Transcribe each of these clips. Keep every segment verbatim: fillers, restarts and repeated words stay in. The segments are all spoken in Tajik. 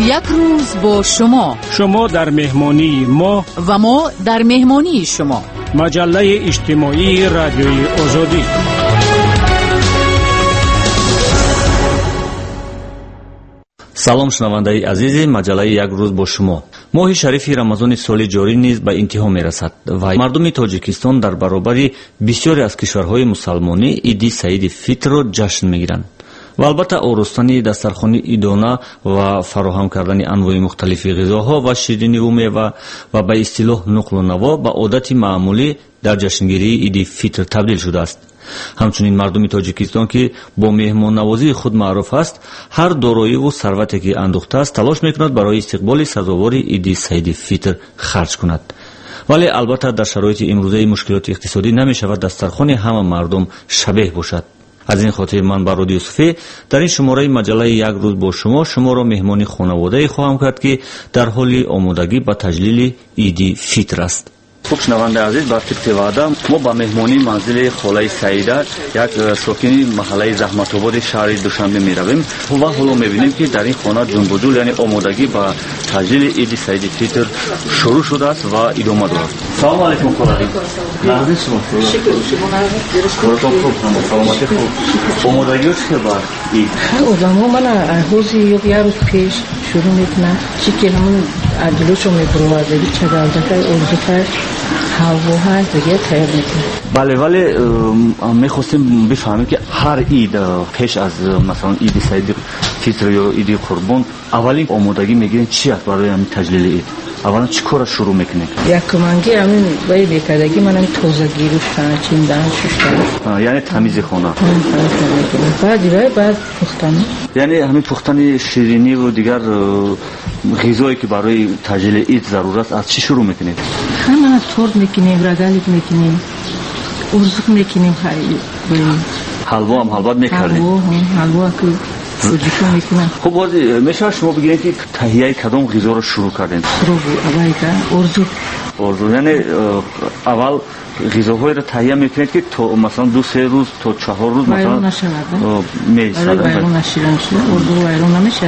یک روز با شما، شما در مهمانی ما و ما در مهمانی شما. مجله اجتماعی رادیوی آزادی. салом шунавандаи азизи маҷаллаи як рӯз бо шумо. моҳи шарифи рамазони соли ҷорӣ низ ба интиҳо мерасад ва мардуми тоҷикистон дар баробари бисёре аз кишварҳои мусалмонӣ иди саиди фитрро ҷашн мегиранд ва албатта орустани дастархони идона ва фароҳам кардани анвои мухталифи ғизоҳо ва шириниву мева ва ба истилоҳ нуқлу наво ба одати маъмулӣ дар ҷашнгирии иди фитр табдил шудааст. ҳамчунин мардуми тоҷикистон ки бо меҳмоннавозии худ маъруф аст, ҳар дороиву сарвате ки андӯхтааст талош мекунад барои истиқболи сазовори иди саиди фитр харҷ кунад. вале албатта дар шароити имрӯзаи мушкилоти иқтисодӣ намешавад дастархони ҳама мардум шабеҳ бошад. аз ин хотир ман бароди юсуфӣ дар ин шумораи маҷаллаи як рӯз бо шумо шуморо меҳмони хонаводае хоҳам кард ки дар ҳоли омодагӣ ба таҷлили иди фитр аст. خوب شنونده عزیز، با طبق وعده ما با مهمانی منزل خاله سعیده، یک ساکنی محله زحمت آباد شهر دوشنبه می رویم و حالا می بینیم که در این خانه جنب و جول یعنی آمادگی با تجلیل عید سعید فطر شروع شده است و ادامه دارد. سلام علیکم خاله. نازنین شما. شکر شما. کارتون خوب، سلامتی خوب. آمادگی چه بار عید؟ آدم‌ها من روزی یک روز پیش شروع میکنن. چیکه همون عدلشو میبرن دیگه چقدر تا اورزفر هوا ها دیگه تیار میکنن. بله ولی میخواستیم بفهمیم که هر عید پیش از مثلا عید سعید فطر یا عید قربان اولین آمادگی میگیرین چی است برای همین تجلیل عید؟ اولا چی کار شروع میکنید؟ یک منگی همین برای بیکردگی منم تازگی رو شانچین دان شستم. یعنی تمیز خانه. بعد برای بعد پختن. یعنی همین پختن شیرینی و دیگر غذایی که برای تجلیل عید ضرورت است از چی شروع میکنید؟ همه تورت میکنیم، رگالیک میکنیم، ارزق میکنیم، خیلی. حلوا هم حلوا میکردید؟ حلوا هم حلوا که خب بازی میشه شما بگید که تهیه کدام غذا رو شروع کردین؟ شروع اول که ارزو ارزو یعنی اول غذاهایی رو تهیه میکنید که تو مثلا دو سه روز تا چهار روز مثلا ویرون نشود میشه ویرون نشیدن شده ارزو ویرون نمیشد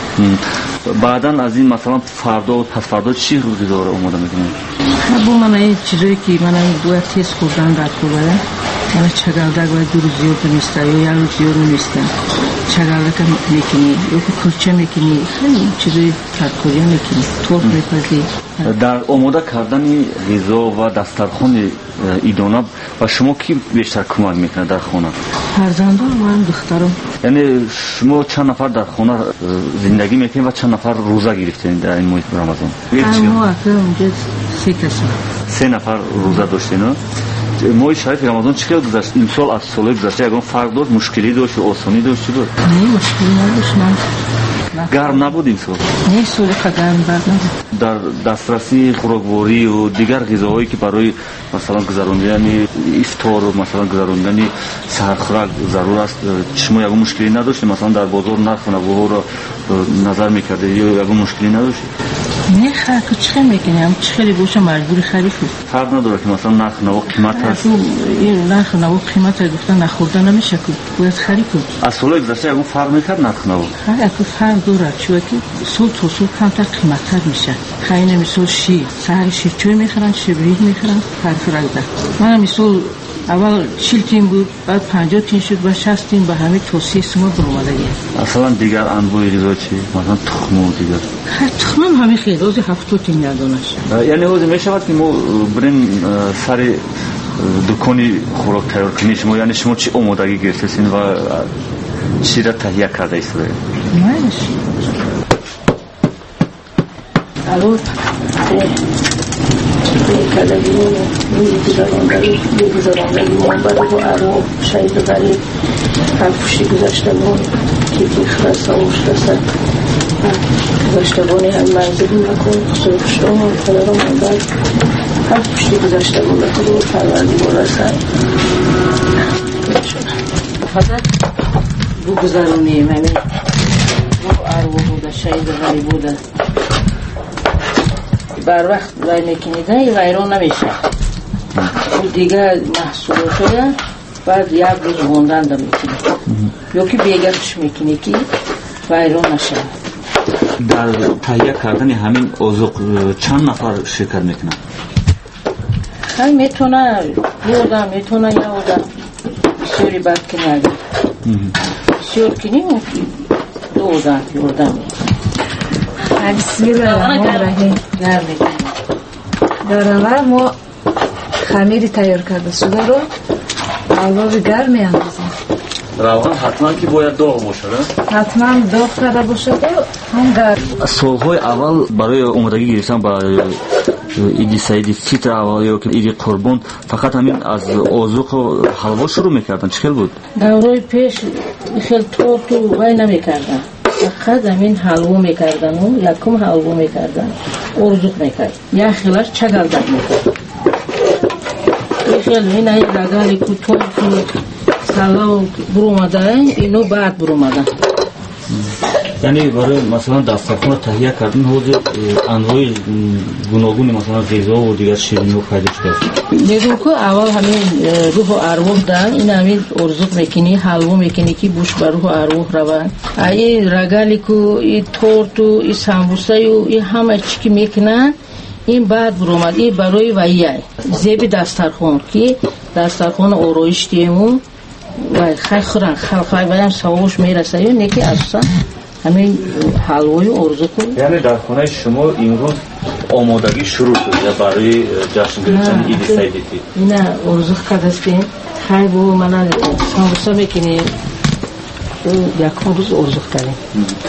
که بعدا از این مثلا فردا و پس فردا چی غذا رو آماده میکنید؟ خب من این چیزایی که من باید تیز خوردن در کوبه من چگالدک باید دو روز زیاد نیست یا یک روز زیاد نیست چگالدک میکنی یا که کلچه میکنی خیلی چیزای ترکوری میکنی تورت میپزی. در آماده کردن غذا و دسترخوان ایدانا و شما کی بیشتر کمک میکنه در خانه؟ فرزندان من دخترم. یعنی شما چند نفر در خانه زندگی میکنید و چند نفر روزه گرفتین در این محیط رمضان؟ ما اونجا سه کسی سه نفر روزه داشتین. ماه شریف رمضان چقدر گذشت؟ این سال از سال گذشته یکم فرق داشت؟ مشکلی داشت و آسانی داشت؟ چی بود؟ نه مشکلی نداشت. من گرم نبود این سال؟ نه سال گرم نبود. در دسترسی خوراکواری و دیگر غذاهایی که برای مثلا گذراندن افطار و مثلا گذراندن سحر خوراک ضرور است شما یکم مشکلی نداشت؟ مثلا در بازار نرخ نوها را نظر میکردید یا یکم مشکلی نداشت؟ نه خرک چه میکنیم چخیلی باشه مجبوری خرید شد. فرق نداره که مثلا نرخ نوا قیمت هست. این نرخ نوا قیمت رو گفتن نخورده نمیشه که باید خرید کنی. از سال گذشته اون فرق میکرد نرخ نوا؟ خیلی اگه فرق داره چون که سال تا سال کمتر قیمت‌تر میشه. خیلی مثال شیر سحر شیر چوی میخرن شبریک میخرن فرق رنگه. من مثال اول چهل تین بود بعد پنجاه تین شد و شصت تین به همین توصیه سما برآمدگی. اصلا دیگر انواع غذا چی؟ مثلا تخم و دیگر. هر تخم هم همین خیلی روزی هفتاد تین یادونش. یعنی روزی میشود که ما بریم سر دکانی خوراک تیار کنی شما یعنی شما چی آمادگی گرفتین و چی را تهیه کرده ایست؟ مایش. الو. کلگی میگذارندگی میگذارندگی من برای با ارو شهید بری هفشی گذاشته بود که بیخواست آورده سر گذاشته بونی هم منزلی نکن سرفشته هم کنه رو من بر هفشی گذاشته بود نکنی پروردی بوده سر حضرت بگذارونیم همین با ارو بوده شهید بری بوده بر وقت وای میکنیدن یه ویران نمیشه اون دیگه محصولاتو بعد یک روز موندن دا میکنی یا که بیگرش میکنی که ویران نشه дар таҳия кардани ҳамин озуқ чанд нафар ширкат мекунанд? хай метона ёда метона яода бисёри бад кинад бисёр киним дода ёда бисмиллаҳирроҳманирроҳим. дар аввал мо хамири тайёр карда шударо алови гарм меандозем. равған ҳатман ки бояд доғ бошад, ҳатман доғ карда бошаду ҳам гарм. солҳои аввал барои омодагӣ гирифтан ба иди саиди фитр аввал ё ки иди қурбон фақат ҳамин аз озуқу ҳалво шурӯъ мекардан? чӣ хел буд? даврои пеш хел торту вай намекардан, фақат ҳамин ҳалво мекардану якум ҳалво мекардан, озуқ мекард, як хелаш чагалдак мекард. хел инаи рагали ку торту салав бурумадан ино баъд бурумадан. яъне барои масалан дастархон таҳия кардан ҳозир анвои гуногуни масалан ғизову дигар шириниҳо пайдо шудааст. мегӯм ку аввал ҳамин рӯҳу арвоҳ дан ин ҳамин орзуқ мекунӣ, ҳалво мекунӣ ки буш ба рӯҳу арвоҳ равад. и рагали ку и торту и самбусаю и ҳама чӣ ки мекунанд ин баъд буромад. ин барои вайяй зеби дастархон ки дастархон ороиш диему вай хай хӯран халқай ваям савош мерасаю не ки асосан ҳамин ҳалвою орзуқу. яъне дар хонаи шумо имрӯз омодагӣ шурӯъ шуд барои ҷашн гирифтани иди саиди фитр? ина орзуқ кардастем хай бо мана самбуса мекунем якум рӯз орзуқ карем.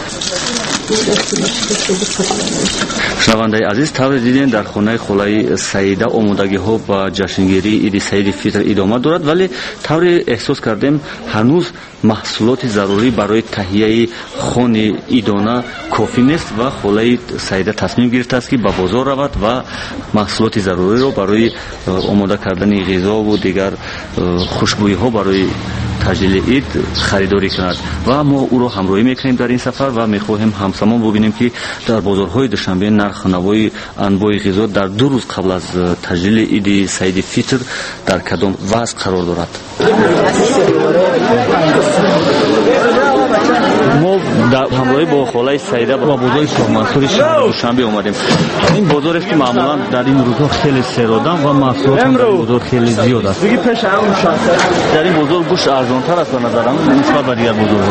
шунавандаи азиз, тавре дидем дар хонаи холаи саида омодагиҳо ба ҷашнгирии иди саиди фитр идома дорад, вале тавре эҳсос кардем ҳанӯз маҳсулоти зарурӣ барои таҳияи хони идона кофӣ нест ва холаи саида тасмим гирифтааст ки ба бозор равад ва маҳсулоти заруриро барои омода кардани ғизову дигар хушбӯйиҳо барои таҷлили ид харидорӣ кунад ва мо ӯро ҳамроҳӣ мекунем дар ин сафар ва мехоҳем ҳамсамон бубинем ки дар бозорҳои душанбе нарху навои анбои ғизо дар ду рӯз қабл аз таҷлили иди саиди фитр дар кадом вазъ қарор дорад. мо ҳамроҳӣ бо холаи саида ба бозори шоҳмансури шаҳри душанбе омадем. ин бозоре ки маъмулан дар ин рӯзҳо хеле серодан ва маҳсулот дар бозор хеле зиёд аст. дар ин бозор гӯшт арзонтар аст ба назарам нисбат ба дигар бозорҳо.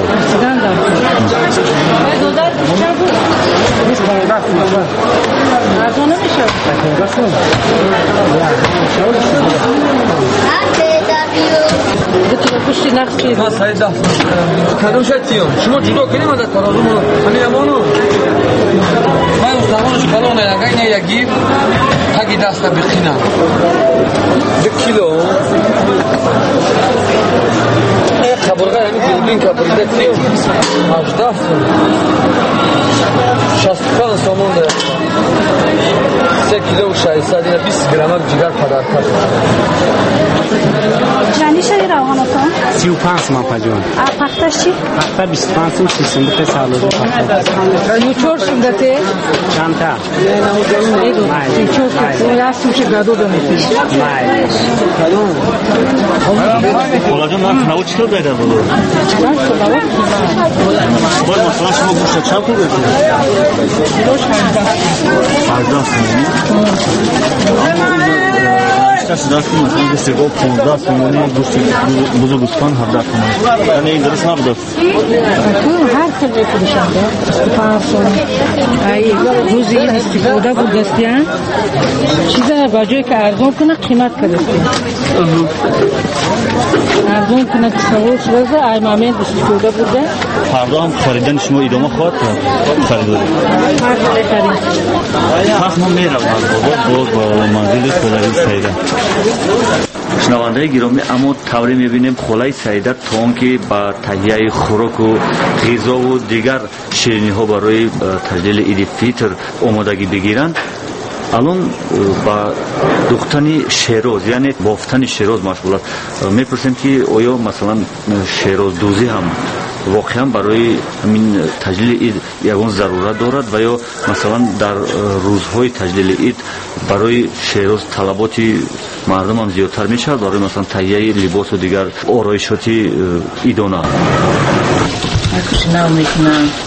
شما چطور کنیم از ترازو همین امانو من استخوانش کلانه اگر اینه یکی حقی دست بخینم یک کیلو کبرگاه یعنی دوربین کبریده کیلو هجده شصت پنج سامان ده سه کیلو و ششصد اینه بیست گرم جگر پدر کرد چندی شایی روغن اتون؟ سی و پنج من پجوان پختش چی؟ پخته بیست و پنج سیم سی سندقه سالوزو پخته Ничего сюдате? چندتا Ничего сюдате? Я суши году донесу. Xohlajon, narx navo chī xil dayda bo'ladi? Boy masalan shuma go'shtga chand pul berasiz? Arzon so'mini. Siz masalan go'shtga پانزده so'mini, go'sht buzurgistон هفده so'mini. Ya'ni این درست نبوده. هر خیلی بفروشم پنج سوم ای روزی استفاده بود دستیان چیزا با جای که ارزون کنه قیمت کردستیم ارزون کنه که سوال شده ای مامین استفاده بوده فردا هم خریدن شما ادامه خواهد کرد خریداری فردا بخریم پس ما میرم از بازار باز با منزل خولای سیده شنوانده گرامی، اما طوری میبینیم خولای سیده تا آنکه با تهیه خوراک و غذا و دیگر شیرینی ها برای تجلیل عید فیتر آمادگی بگیرند الان با دوختن شیراز یعنی بافتن شیراز مشغول است. میپرسیم که آیا مثلا شیراز دوزی هم واقعا برای همین تجلیل عید یگان ضرورت دارد و یا مثلا در روزهای تجلیل عید برای شیراز طلباتی مردم هم زیادتر میشه برای مثلا تهیه لباس و دیگر آرایشاتی عیدانه اکش نو میکنن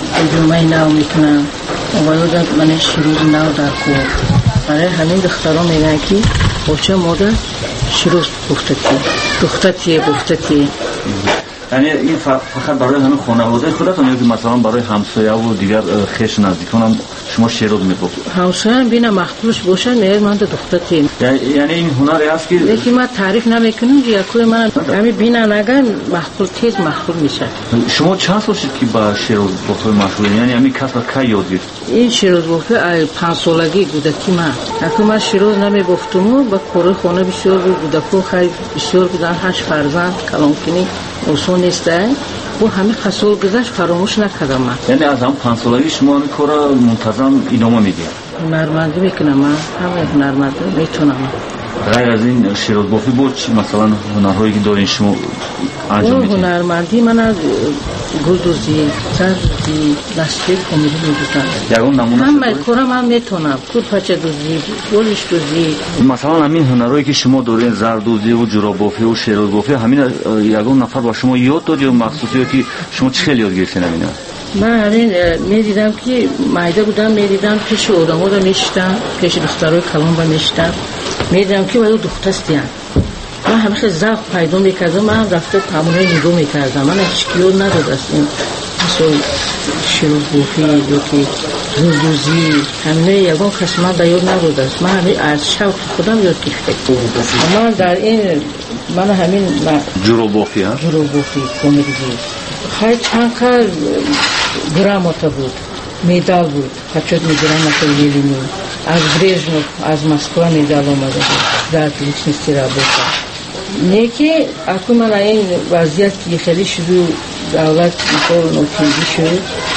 جمعه نو میکنم و یادم من شروع نو در کور برای همین دختران میگن که بچه مادر شروع گفتتی دختتی گفتتی. یعنی این فقط برای همین خانواده خودتون یا که مثلا برای همسایه و دیگر خیش نزدیکان هم شما شیروز میگفت؟ همسایه هم بینه مخبولش باشن میگه من دختتی. یعنی این هنری هست که لیکن من تعریف نمیکنم که یکوی من همین بینه نگن مخبول تیز مخبول میشه. شما چند سال شد که با شیروز گفته مشغول؟ یعنی همین کس را که یاد گرفت؟ این شیروز گفته پنج سالگی بودکی من اکنون من شیروز نمیگفتم و با کره خانه بسیار بودکو خیلی بسیار بودن هشت فرزند کلانکنی اصول نیسته و همه خسول گذشت فراموش نکردم من. یعنی از هم پنج سالگی شما همین کار منتظم ادامه میدید؟ هنرمندی میکنم من همه هنرمندی میتونم. غیر از این شیروز بافی بود مثلا هنرهایی که دارین شما انجام میدید؟ هنرمندی من از گلدوزی، سردوزی، دستی کمدی میدوزم. یکون نمونه همه کارم هم میتونم. کود پچه دوزی، گلش دوزی. مثلا همین هنرهایی که شما دارین زردوزی و جوراب بافی و شیروز بافی همین یکون نفر با شما یاد داد یا مخصوصی که شما چه خیلی یاد گرفتین همین؟ من همین میدیدم که مایده بودم میدیدم پیش آدم ها رو میشتم پیش دخترهای کلان رو میشتم میدیدم که باید دختستیم من همیشه ذوق پیدا میکردم من رفته تمونه نگاه میکردم من هیچ کیو نداد است این مثل شیروز بافی یا که زردوزی همینه یکان کسی من بیاد نداد است من همین از شوق خودم یاد گرفتم من در این من همین جوراب بافی ها؟ جوراب بافی کمدی خیلی چند کار گراماتا بود میدال بود پچود میگرام مثل لیلینو از بریژنوف از مسکو میدال آمده بود در لیچنستی را بوده نیکی اکنون من این وضعیت که خیلی شروع دولت مثل نوتیزی شد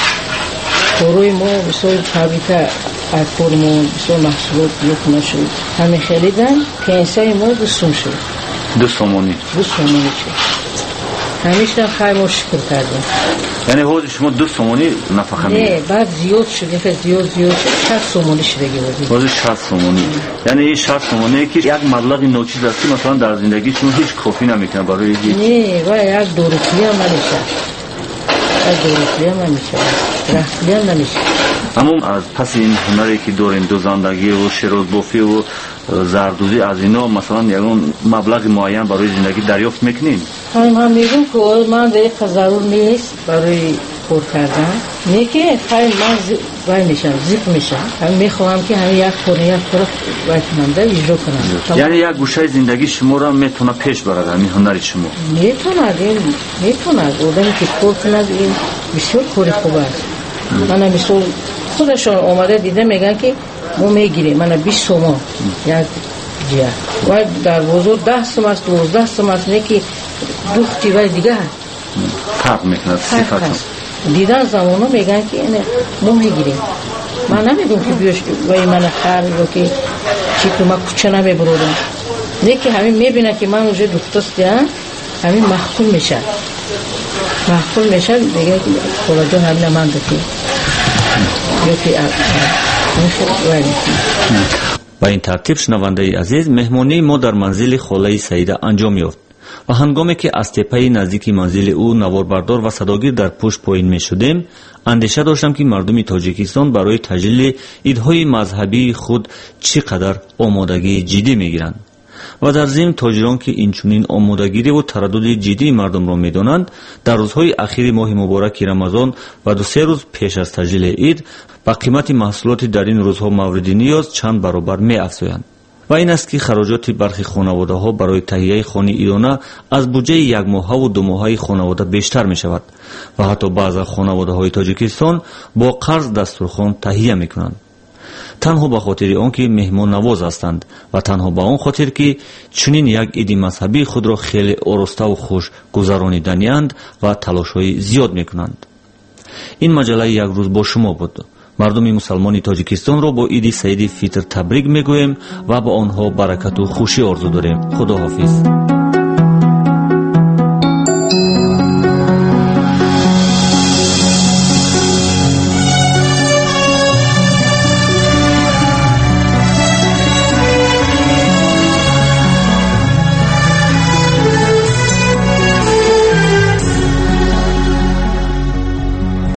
کروی ما مثل طبیعت اکورمون مثل محصولات یک نشد همه خیلی دن پینسای ما دو سوم شد دو سومونی دو سومونی شد همیشه خیلی مشکل کردیم یعنی حوض شما دو سومونی نفخه میگه؟ نه بعد زیاد شد یه زیاد زیاد شد شد سومونی شده گیردیم حوض شد سومونی یعنی این شد سومونی که یک مبلغ نوچیز هستی مثلا در زندگی شما هیچ کافی نمیکنه برای یک نه و یک دوروپلی هم نمیشه یک دوروپلی هم نمیشه رفتلی هم نمیشه اما از پس این هنری که دارین دوزندگی و شیروز بافی و زردوزی از اینا مثلا یکون مبلغ معین برای زندگی دریافت میکنین؟ هم هم میگم که من دیگه ضرور نیست برای کار کردن نه که خیلی من وای میشم زیپ میشم هم میخوام که همین یک کار یک کار وای کنم در اجرا کنم یعنی یک گوشه زندگی شما را میتونه پیش برد همین هنری شما؟ میتونه میتونه آدمی که کار کنه این بسیار کاری خوب است من مثل خودشان آمده دیده میگن که ما میگیریم من بیست سوم یک جیه و در بزرگ ده سوم است دوازده سوم است نه که دختی و دیگه فرق میکنه صفتون دیدن زمانو میگن که ما میگیریم من نمیگم که بیاش وای من خر یا که چی تو ما کچه نمیبرودم نه که همین میبینه که من اونجا دختستیم همین مخصول میشه مخصول میشه دیگه خولا جان همین من دکی با این ترتیب شنونده عزیز مهمانی ما در منزل خاله سعیده انجام یافت و هنگامی که از تپه نزدیک منزل او نواربردار و صداگیر در پشت پایین می شدیم اندیشه داشتم که مردم تاجیکستان برای تجلیل ایدهای مذهبی خود چقدر آمادگی جدی می گیرند و در ضمن تاجران که اینچنین آمادگی و تردد جدی مردم را می‌دانند در روزهای اخیر ماه مبارک رمضان و دو سه روز پیش از تجلیل عید با قیمت محصولات در این روزها مورد نیاز چند برابر می‌افزایند و این است که خراجات برخی خانواده‌ها برای تهیه خانه ایرانه از بودجه یک ماه و دو ماهه خانواده بیشتر می‌شود و حتی بعضی خانواده‌های تاجیکستان با قرض دسترخوان تهیه می‌کنند تنها به خاطر آنکه مهمان نواز هستند و تنها به آن خاطر که چنین یک عید مذهبی خود را خیلی آراسته و خوش گذرانیدند و تلاش‌های زیاد می‌کنند. این مجله یک روز با شما بود. مردم مسلمان تاجیکستان را با عید سعید فطر تبریک میگوییم و با آنها برکت و خوشی آرزو داریم. خدا حافظ.